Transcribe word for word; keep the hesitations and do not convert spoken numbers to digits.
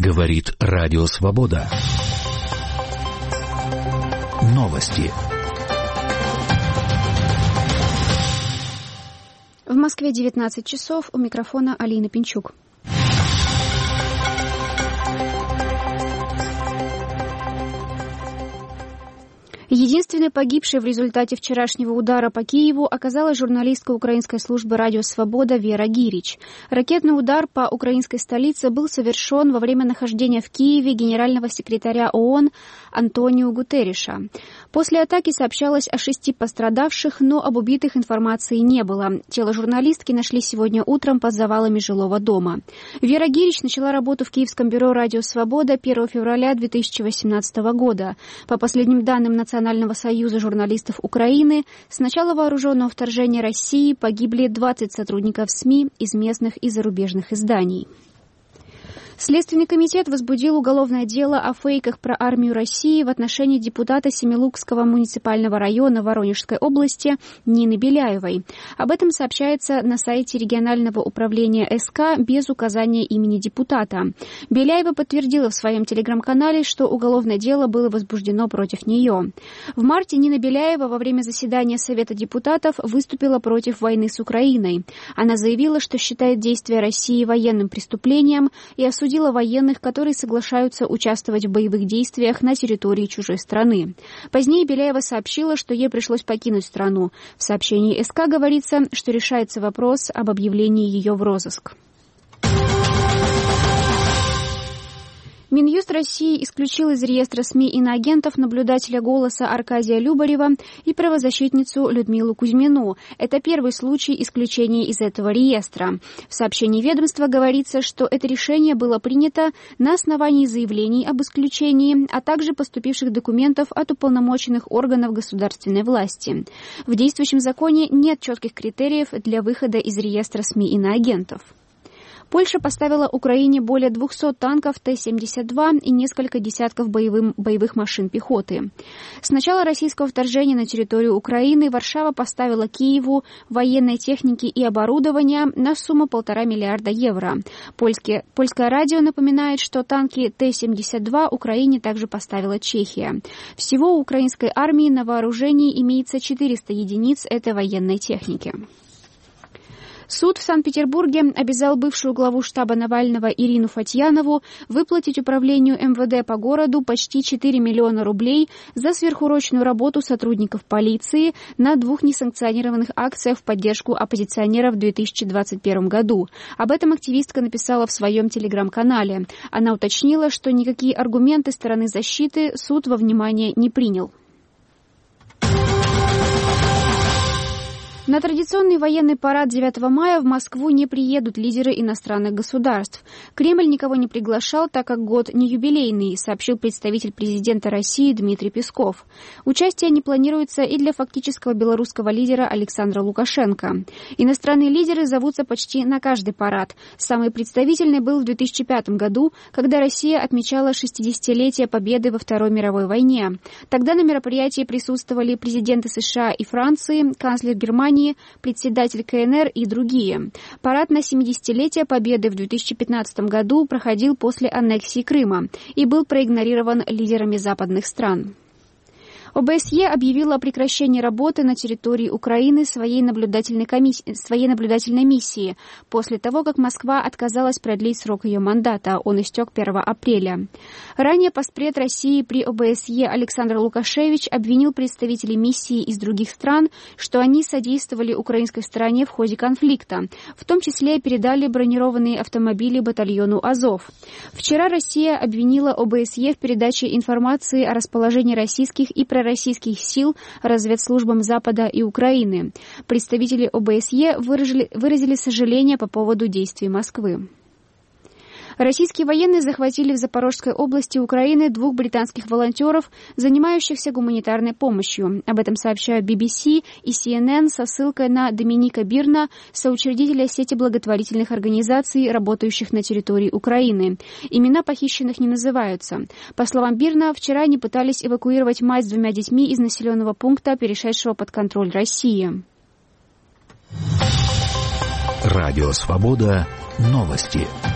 Говорит Радио Свобода. Новости. В Москве девятнадцать часов. У микрофона Алина Пинчук. Единственной погибшей в результате вчерашнего удара по Киеву оказалась журналистка украинской службы «Радио Свобода» Вера Гирич. Ракетный удар по украинской столице был совершен во время нахождения в Киеве генерального секретаря ООН Антонио Гутерриша. После атаки сообщалось о шести пострадавших, но об убитых информации не было. Тело журналистки нашли сегодня утром под завалами жилого дома. Вера Гирич начала работу в киевском бюро «Радио Свобода» первого февраля две тысячи восемнадцатого года. По последним данным Национального Национального союза журналистов Украины, с начала вооруженного вторжения России погибли двадцать сотрудников СМИ из местных и зарубежных изданий. Следственный комитет возбудил уголовное дело о фейках про армию России в отношении депутата Семилукского муниципального района Воронежской области Нины Беляевой. Об этом сообщается на сайте регионального управления СК без указания имени депутата. Беляева подтвердила в своем телеграм-канале, что уголовное дело было возбуждено против нее. В марте Нина Беляева во время заседания Совета депутатов выступила против войны с Украиной. Она заявила, что считает действия России военным преступлением и осудила Судила военных, которые соглашаются участвовать в боевых действиях на территории чужой страны. Позднее Беляева сообщила, что ей пришлось покинуть страну. В сообщении СК говорится, что решается вопрос об объявлении ее в розыск. Минюст России исключил из реестра СМИ иноагентов наблюдателя «Голоса» Аркадия Любарева и правозащитницу Людмилу Кузьмину. Это первый случай исключения из этого реестра. В сообщении ведомства говорится, что это решение было принято на основании заявлений об исключении, а также поступивших документов от уполномоченных органов государственной власти. В действующем законе нет четких критериев для выхода из реестра СМИ иноагентов. Польша поставила Украине более двухсот танков Т семьдесят два и несколько десятков боевым, боевых машин пехоты. С начала российского вторжения на территорию Украины Варшава поставила Киеву военной техники и оборудования на сумму полтора миллиарда евро. Польские, польское радио напоминает, что танки Т семьдесят два Украине также поставила Чехия. Всего у украинской армии на вооружении имеется четыреста единиц этой военной техники. Суд в Санкт-Петербурге обязал бывшую главу штаба Навального Ирину Фатьянову выплатить управлению эм вэ дэ по городу почти четыре миллиона рублей за сверхурочную работу сотрудников полиции на двух несанкционированных акциях в поддержку оппозиционеров в две тысячи двадцать первом году. Об этом активистка написала в своем телеграм-канале. Она уточнила, что никакие аргументы стороны защиты суд во внимание не принял. На традиционный военный парад девятого мая в Москву не приедут лидеры иностранных государств. Кремль никого не приглашал, так как год не юбилейный, сообщил представитель президента России Дмитрий Песков. Участие не планируется и для фактического белорусского лидера Александра Лукашенко. Иностранные лидеры зовутся почти на каждый парад. Самый представительный был в две тысячи пятом году, когда Россия отмечала шестидесятилетие победы во Второй мировой войне. Тогда на мероприятии присутствовали президенты США и Франции, канцлер Германии, председатель ка эн эр и другие. Парад на семидесятилетие Победы в две тысячи пятнадцатом году проходил после аннексии Крыма и был проигнорирован лидерами западных стран. о бэ эс е объявила о прекращении работы на территории Украины своей наблюдательной, комиссии, своей наблюдательной миссии после того, как Москва отказалась продлить срок ее мандата. Он истек первого апреля. Ранее постпред России при о бэ эс е Александр Лукашевич обвинил представителей миссии из других стран, что они содействовали украинской стороне в ходе конфликта, в том числе передали бронированные автомобили батальону «Азов». Вчера Россия обвинила о бэ эс е в передаче информации о расположении российских и пророссийских российских сил разведслужбам Запада и Украины. Представители о бэ эс е выразили, выразили сожаление по поводу действий Москвы. Российские военные захватили в Запорожской области Украины двух британских волонтеров, занимающихся гуманитарной помощью. Об этом сообщают би би си и си эн эн со ссылкой на Доминика Бирна, соучредителя сети благотворительных организаций, работающих на территории Украины. Имена похищенных не называются. По словам Бирна, вчера они пытались эвакуировать мать с двумя детьми из населенного пункта, перешедшего под контроль России. Радио Свобода. Новости.